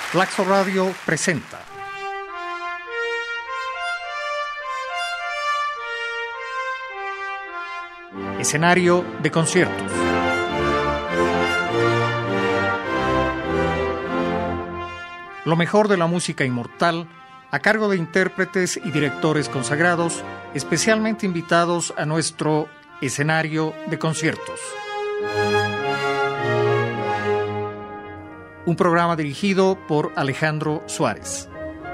Flaxo Radio presenta Escenario de conciertos. Lo mejor de la música inmortal a cargo de intérpretes y directores consagrados, especialmente invitados a nuestro escenario de conciertos. Un programa dirigido por Alejandro Suárez.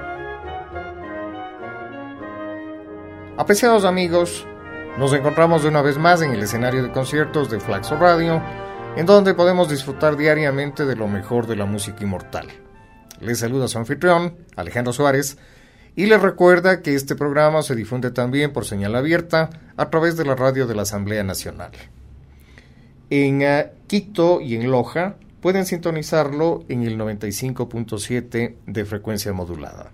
Apreciados amigos, nos encontramos de una vez más en el escenario de conciertos de Flaxo Radio, en donde podemos disfrutar diariamente de lo mejor de la música inmortal. Les saluda su anfitrión, Alejandro Suárez, y les recuerda que este programa se difunde también por señal abierta a través de la radio de la Asamblea Nacional. En Quito y en Loja pueden sintonizarlo en el 95.7 de frecuencia modulada.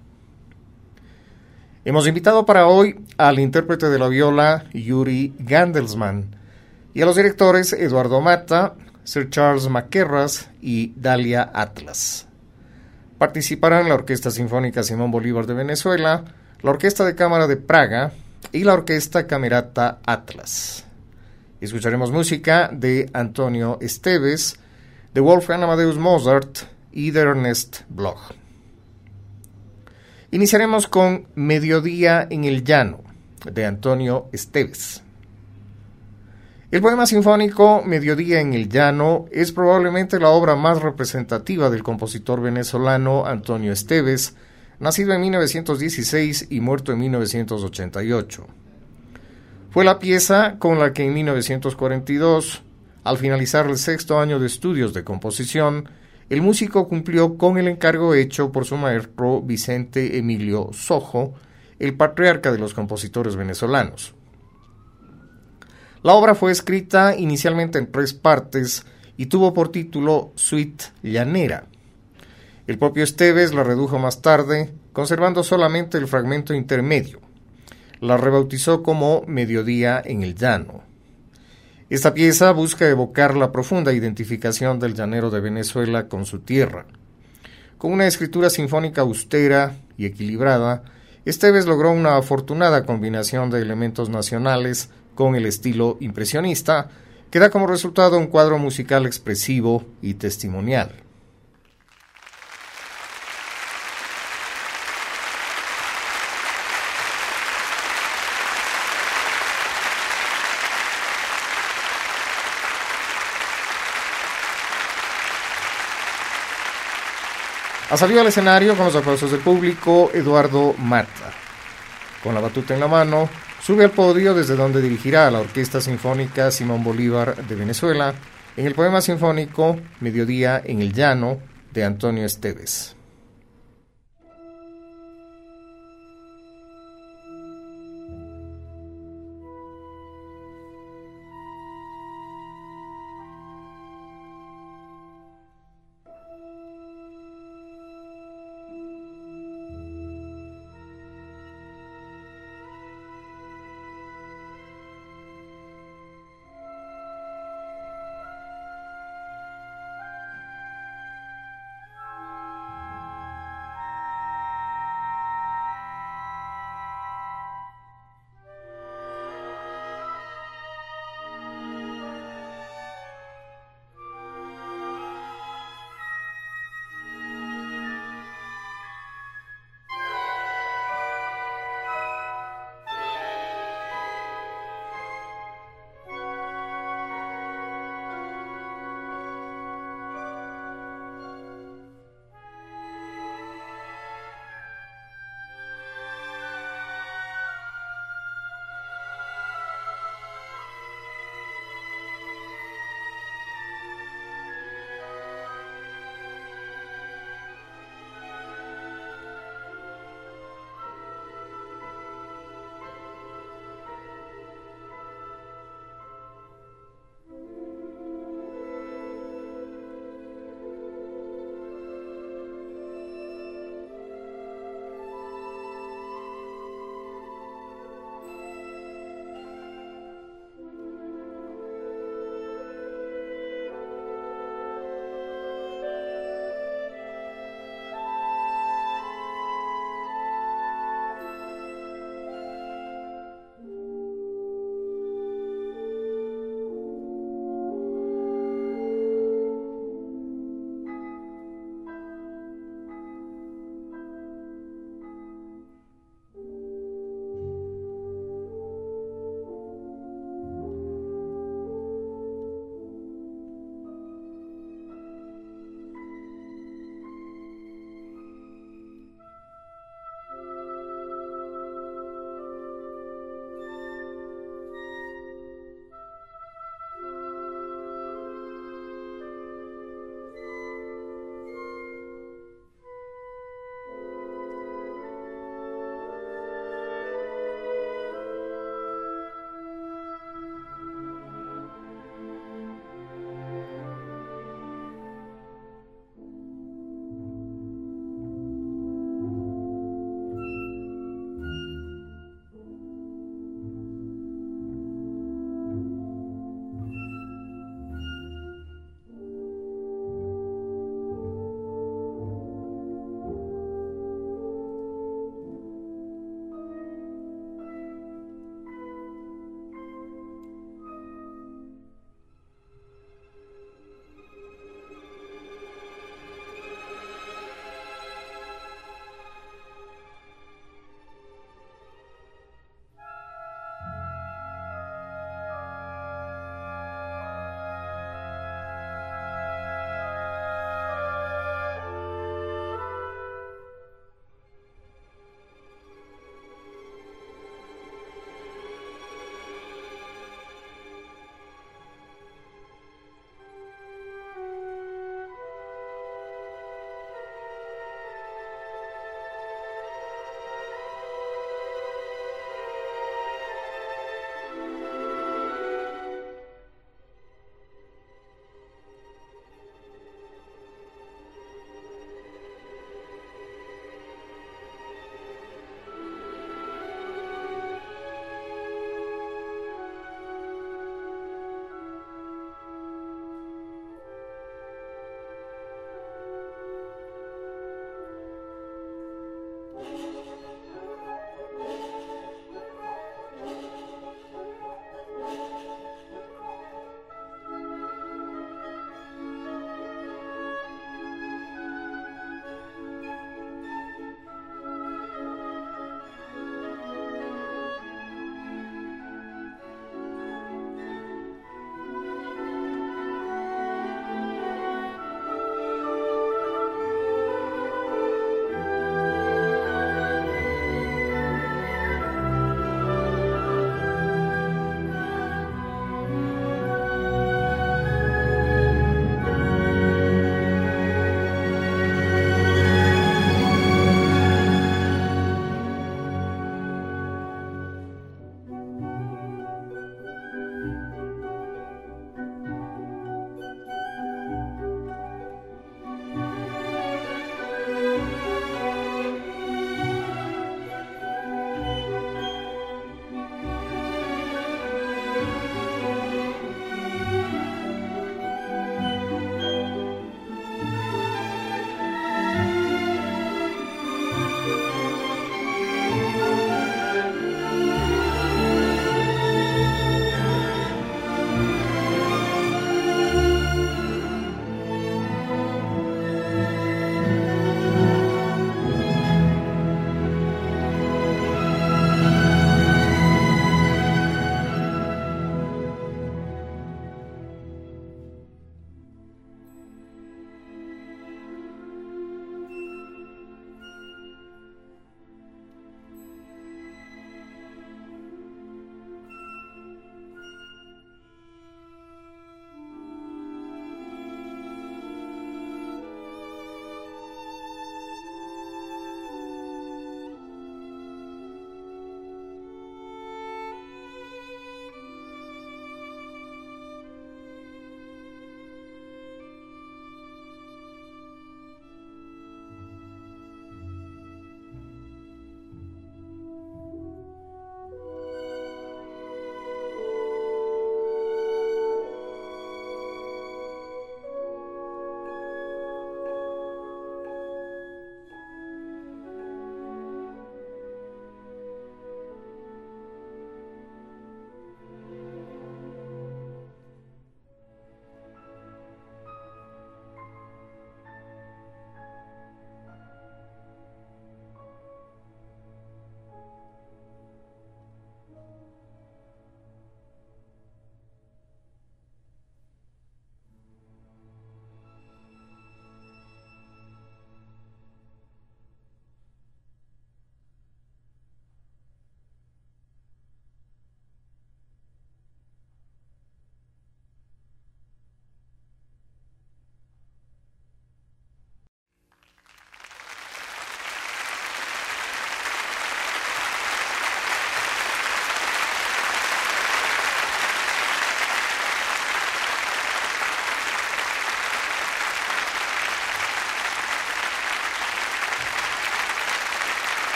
Hemos invitado para hoy al intérprete de la viola Yuri Gandelsman y a los directores Eduardo Mata, Sir Charles Maquerras y Dalia Atlas. Participarán la Orquesta Sinfónica Simón Bolívar de Venezuela, la Orquesta de Cámara de Praga y la Orquesta Camerata Atlas. Escucharemos música de Antonio Esteves, de Wolfgang Amadeus Mozart y de Ernest Bloch. Iniciaremos con Mediodía en el Llano, de Antonio Esteves. El poema sinfónico Mediodía en el Llano es probablemente la obra más representativa del compositor venezolano Antonio Esteves, nacido en 1916 y muerto en 1988. Fue la pieza con la que en 1942, al finalizar el sexto año de estudios de composición, el músico cumplió con el encargo hecho por su maestro Vicente Emilio Sojo, el patriarca de los compositores venezolanos. La obra fue escrita inicialmente en 3 partes y tuvo por título Suite Llanera. El propio Esteves la redujo más tarde, conservando solamente el fragmento intermedio. La rebautizó como Mediodía en el Llano. Esta pieza busca evocar la profunda identificación del llanero de Venezuela con su tierra. Con una escritura sinfónica austera y equilibrada, Esteves logró una afortunada combinación de elementos nacionales con el estilo impresionista, que da como resultado un cuadro musical expresivo y testimonial. Ha salido al escenario con los aplausos del público Eduardo Mata. Con la batuta en la mano, sube al podio desde donde dirigirá a la Orquesta Sinfónica Simón Bolívar de Venezuela en el poema sinfónico Mediodía en el Llano de Antonio Esteves.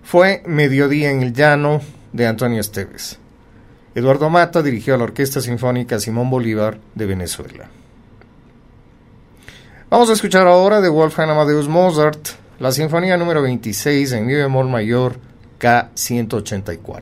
fue Mediodía en el Llano, de Antonio Esteves. Eduardo Mata dirigió a la Orquesta Sinfónica Simón Bolívar de Venezuela. Vamos a escuchar ahora de Wolfgang Amadeus Mozart la Sinfonía número 26 en mi bemol mayor K184.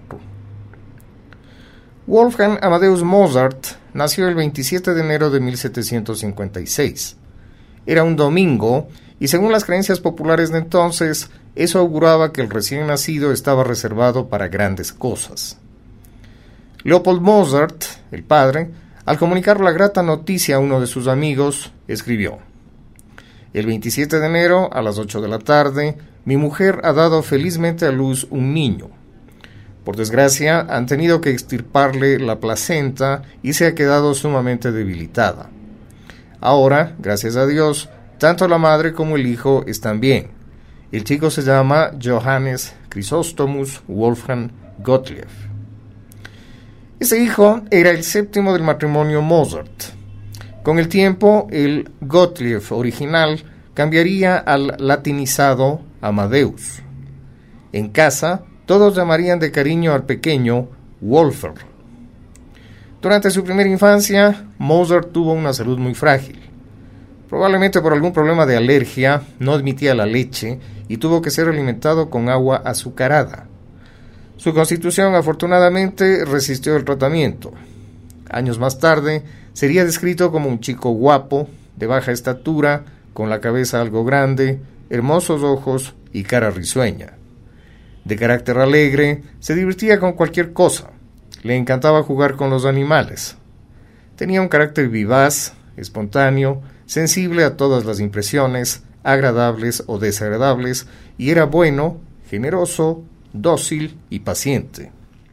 Wolfgang Amadeus Mozart nació el 27 de enero de 1756. Era un domingo y según las creencias populares de entonces, eso auguraba que el recién nacido estaba reservado para grandes cosas. Leopold Mozart, el padre, al comunicar la grata noticia a uno de sus amigos, escribió: el 27 de enero, a las 8 de la tarde, mi mujer ha dado felizmente a luz un niño. Por desgracia, han tenido que extirparle la placenta y se ha quedado sumamente debilitada. Ahora, gracias a Dios, tanto la madre como el hijo están bien. El chico se llama Johannes Chrysostomus Wolfgang Gottlieb. Ese hijo era el séptimo del matrimonio Mozart. Con el tiempo, el Gottlieb original cambiaría al latinizado Amadeus. En casa, todos llamarían de cariño al pequeño Wolfer. Durante su primera infancia, Mozart tuvo una salud muy frágil. Probablemente por algún problema de alergia, no admitía la leche y tuvo que ser alimentado con agua azucarada. Su constitución, afortunadamente, resistió el tratamiento. Años más tarde, sería descrito como un chico guapo, de baja estatura, con la cabeza algo grande, hermosos ojos y cara risueña. De carácter alegre, se divertía con cualquier cosa. Le encantaba jugar con los animales. Tenía un carácter vivaz, espontáneo, sensible a todas las impresiones, agradables o desagradables, y era bueno, generoso, dócil y paciente.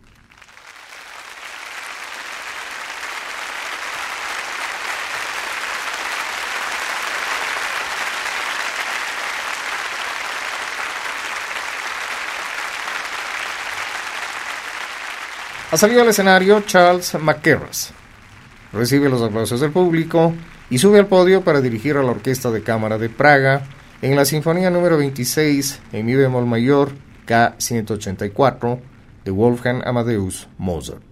Ha salido al escenario Charles Mackerras. Recibe los aplausos del público y sube al podio para dirigir a la Orquesta de Cámara de Praga en la Sinfonía número 26 en mi bemol mayor K184 de Wolfgang Amadeus Mozart.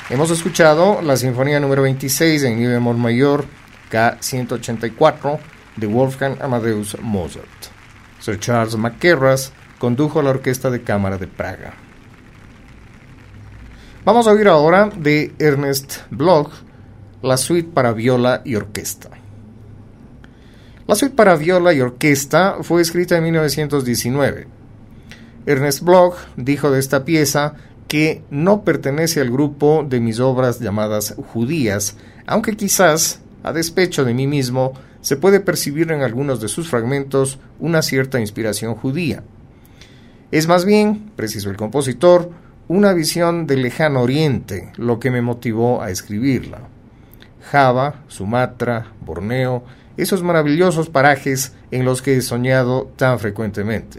Hemos escuchado la Sinfonía número 26 en mi bemol mayor, K184, de Wolfgang Amadeus Mozart. Sir Charles McCarras condujo la Orquesta de Cámara de Praga. Vamos a oír ahora de Ernest Bloch la suite para viola y orquesta. La suite para viola y orquesta fue escrita en 1919. Ernest Bloch dijo de esta pieza que no pertenece al grupo de mis obras llamadas judías, aunque quizás, a despecho de mí mismo, se puede percibir en algunos de sus fragmentos una cierta inspiración judía. Es más bien, precisó el compositor, una visión del lejano oriente lo que me motivó a escribirla. Java, Sumatra, Borneo, esos maravillosos parajes en los que he soñado tan frecuentemente.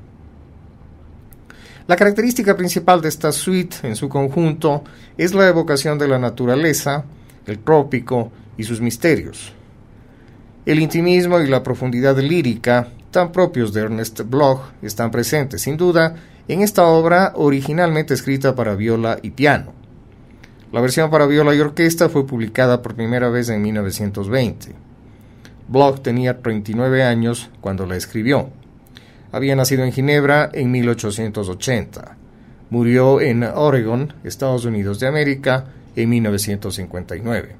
La característica principal de esta suite en su conjunto es la evocación de la naturaleza, el trópico y sus misterios. El intimismo y la profundidad lírica, tan propios de Ernest Bloch, están presentes, sin duda, en esta obra originalmente escrita para viola y piano. La versión para viola y orquesta fue publicada por primera vez en 1920. Bloch tenía 39 años cuando la escribió. Había nacido en Ginebra en 1880. Murió en Oregon, Estados Unidos de América, en 1959.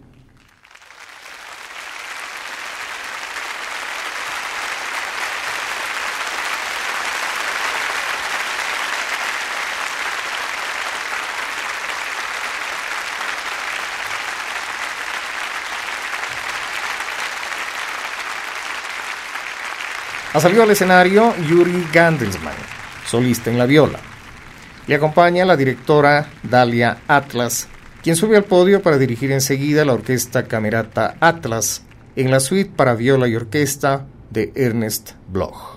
Ha salido al escenario Yuri Gandelsman, solista en la viola. Le acompaña la directora Dalia Atlas, quien sube al podio para dirigir enseguida la orquesta Camerata Atlas en la suite para viola y orquesta de Ernest Bloch.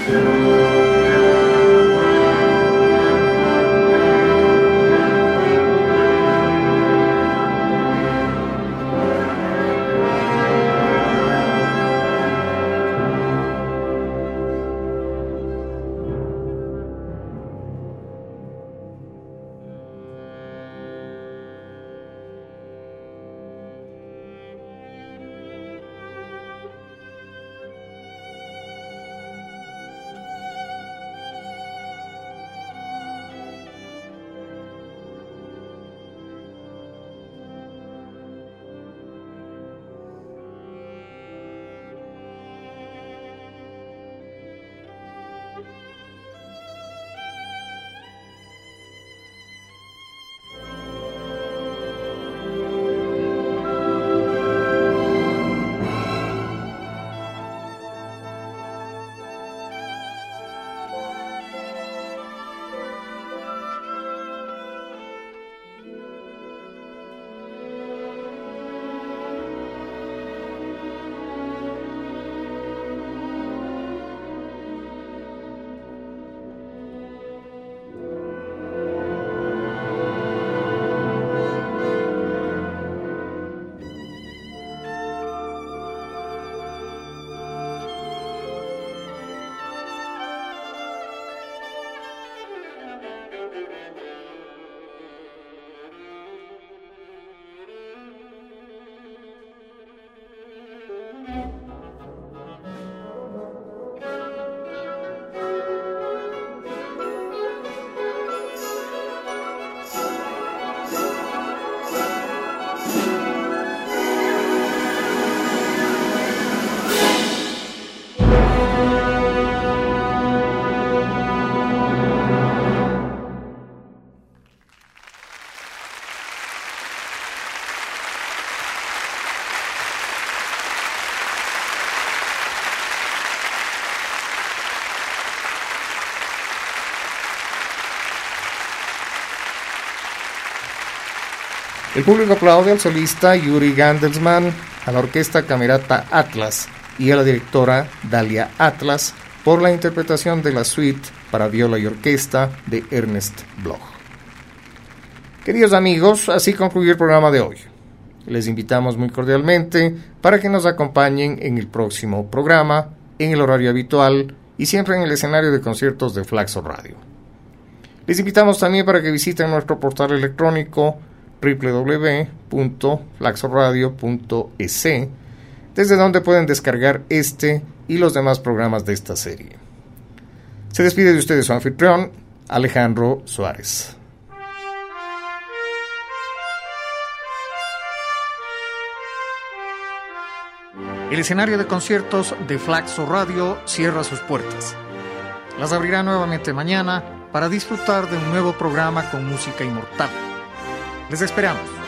El público aplaude al solista Yuri Gandelsman, a la orquesta Camerata Atlas y a la directora Dalia Atlas por la interpretación de la suite para viola y orquesta de Ernest Bloch. Queridos amigos, así concluye el programa de hoy. Les invitamos muy cordialmente para que nos acompañen en el próximo programa, en el horario habitual y siempre en el escenario de conciertos de Flaxo Radio. Les invitamos también para que visiten nuestro portal electrónico www.flaxoradio.es, desde donde pueden descargar este y los demás programas de esta serie. Se despide de ustedes su anfitrión, Alejandro Suárez. El escenario de conciertos de Flaxo Radio cierra sus puertas. Las abrirá nuevamente mañana para disfrutar de un nuevo programa con música inmortal. Les esperamos.